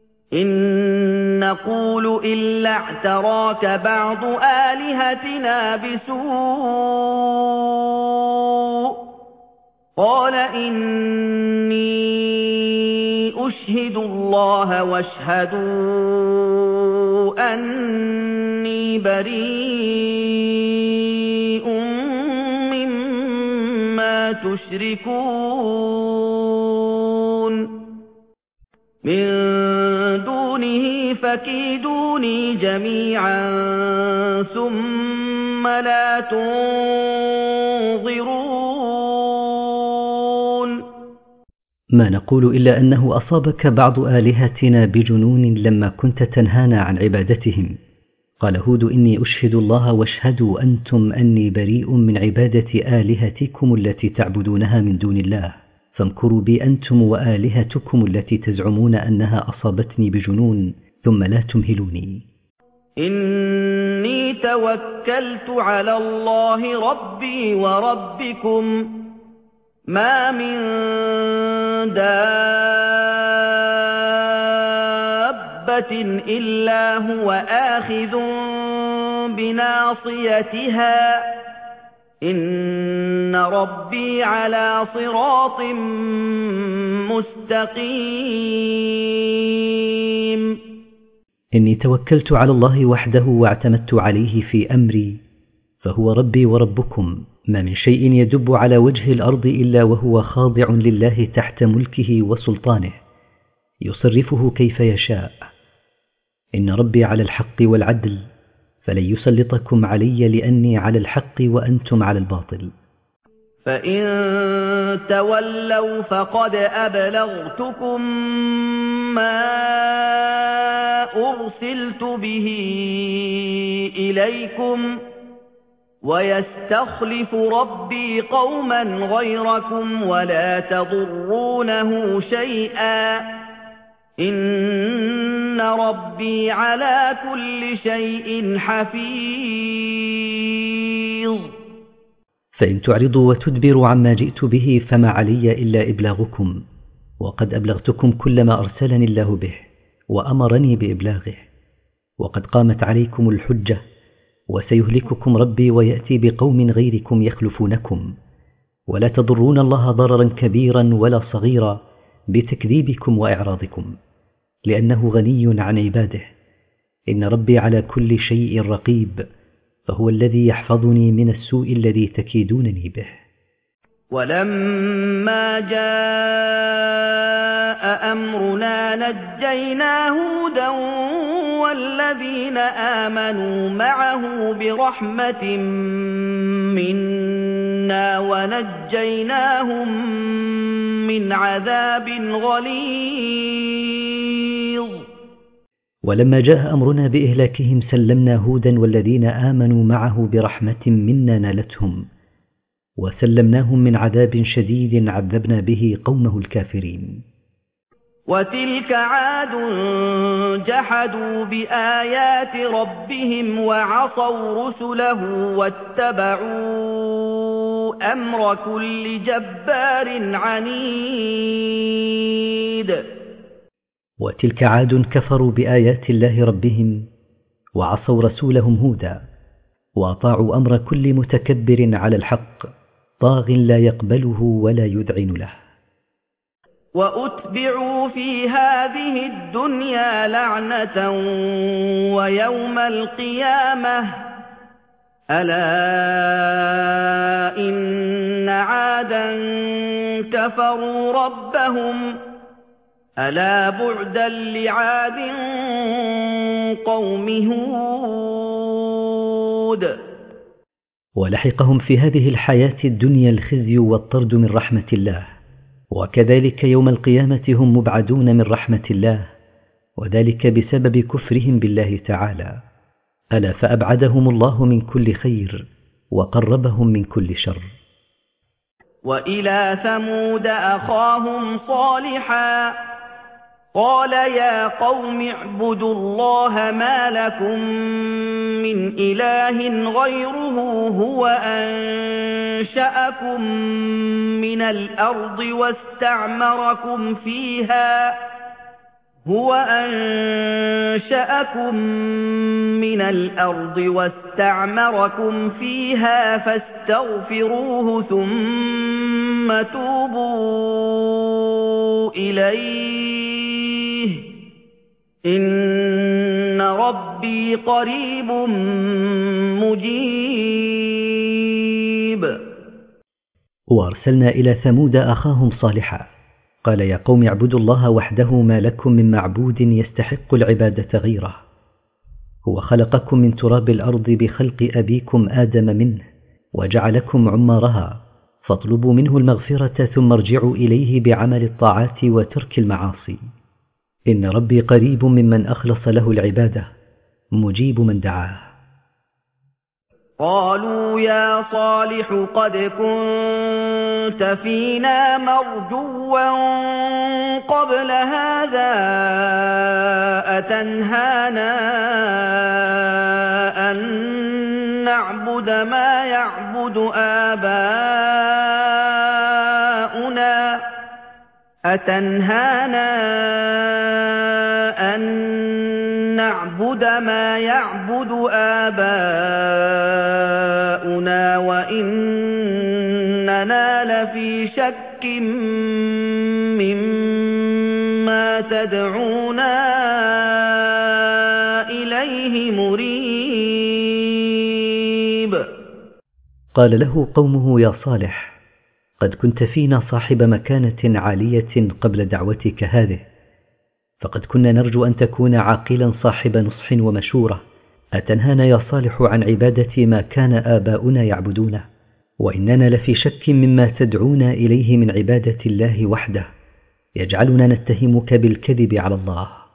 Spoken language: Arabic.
إِن نَّقُولُ إِلَّا اعْتَرَاكَ بَعْضُ آلِهَتِنَا بِسُوءٍ ۗ قَالَ إِنِّي أُشْهِدُ اللَّهَ وَاشْهَدُوا أَنِّي بَرِيءٌ مِّمَّا تُشْرِكُونَ مِن دُونِهِ فَكِيدُونِي جَمِيعًا ثُمَّ لَا تُنظِرُونِ ما نقول إلا أنه أصابك بعض آلهتنا بجنون لما كنت تنهانا عن عبادتهم. قال هود: إني أشهد الله واشهدوا أنتم أني بريء من عبادة آلهتكم التي تعبدونها من دون الله، فامكروا بي أنتم وآلهتكم التي تزعمون أنها أصابتني بجنون ثم لا تمهلوني. إني توكلت على الله ربي وربكم ما من دابة إلا هو آخذ بناصيتها إن ربي على صراط مستقيم. إني توكلت على الله وحده واعتمدت عليه في أمري، فهو ربي وربكم، ما من شيء يدب على وجه الأرض إلا وهو خاضع لله تحت ملكه وسلطانه، يصرفه كيف يشاء. إن ربي على الحق والعدل، فلن يسلطكم علي لأني على الحق وأنتم على الباطل. فإن تولوا فقد أبلغتكم ما أرسلت به إليكم ويستخلف ربي قوما غيركم ولا تضرونه شيئا إن ربي على كل شيء حفيظ. فإن تعرضوا وتدبروا عما جئت به فما علي إلا إبلاغكم، وقد أبلغتكم كل ما أرسلني الله به وأمرني بإبلاغه، وقد قامت عليكم الحجة، وسيهلككم ربي ويأتي بقوم غيركم يخلفونكم، ولا تضرون الله ضررا كبيرا ولا صغيرا بتكذيبكم وإعراضكم، لأنه غني عن عباده. إن ربي على كل شيء رقيب، فهو الذي يحفظني من السوء الذي تكيدونني به. ولما جاء أمرنا نجينا هودا والذين آمنوا معه برحمة منا ونجيناهم من عذاب غليظ. ولما جاء أمرنا بإهلاكهم سلمنا هودا والذين آمنوا معه برحمة منا نالتهم، وسلمناهم من عذاب شديد عذبنا به قومه الكافرين. وتلك عاد جحدوا بآيات ربهم وعصوا رسله واتبعوا أمر كل جبار عنيد. وتلك عاد كفروا بآيات الله ربهم وعصوا رسولهم هودا، وأطاعوا أمر كل متكبر على الحق طاغ لا يقبله ولا يذعن له. وأتبعوا في هذه الدنيا لعنة ويوم القيامة ألا إن عادا كفروا ربهم ألا بعدا لعاد قوم هود. ولحقهم في هذه الحياة الدنيا الخزي والطرد من رحمة الله، وكذلك يوم القيامة هم مبعدون من رحمة الله، وذلك بسبب كفرهم بالله تعالى. ألا فأبعدهم الله من كل خير وقربهم من كل شر. وإلى ثمود أخاهم صالحا قال يا قوم اعبدوا الله ما لكم من إله غيره هو أنشأكم من الأرض واستعمركم فيها هُوَ أَنشَأَكُم مِّنَ الْأَرْضِ وَاسْتَعْمَرَكُمْ فِيهَا فَاسْتَغْفِرُوهُ ثُمَّ تُوبُوا إِلَيْهِ ۚ إِنَّ رَبِّي قَرِيبٌ مُّجِيبٌ. وأرسلنا إلى ثمود أخاهم صالحا قال يا قوم اعبدوا الله وحده ما لكم من معبود يستحق العبادة غيره. هو خلقكم من تراب الأرض بخلق أبيكم آدم منه وجعلكم عمارها، فاطلبوا منه المغفرة ثم ارجعوا إليه بعمل الطاعات وترك المعاصي. إن ربي قريب ممن أخلص له العبادة مجيب من دعاه. قالوا يا صالح قد كنت فينا مرجوا قبل هذا أتنهانا أن نعبد ما يعبد آباؤنا وإننا لفي شك مما تدعونا إليه مريب. قال له قومه يا صالح قد كنت فينا صاحب مكانة عالية قبل دعوتك هذه، فقد كنا نرجو أن تكون عاقلا صاحب نصح ومشورة. أتنهانا يا صالح عن عبادة ما كان آباؤنا يعبدونه، وإننا لفي شك مما تدعونا إليه من عبادة الله وحده، يجعلنا نتهمك بالكذب على الله.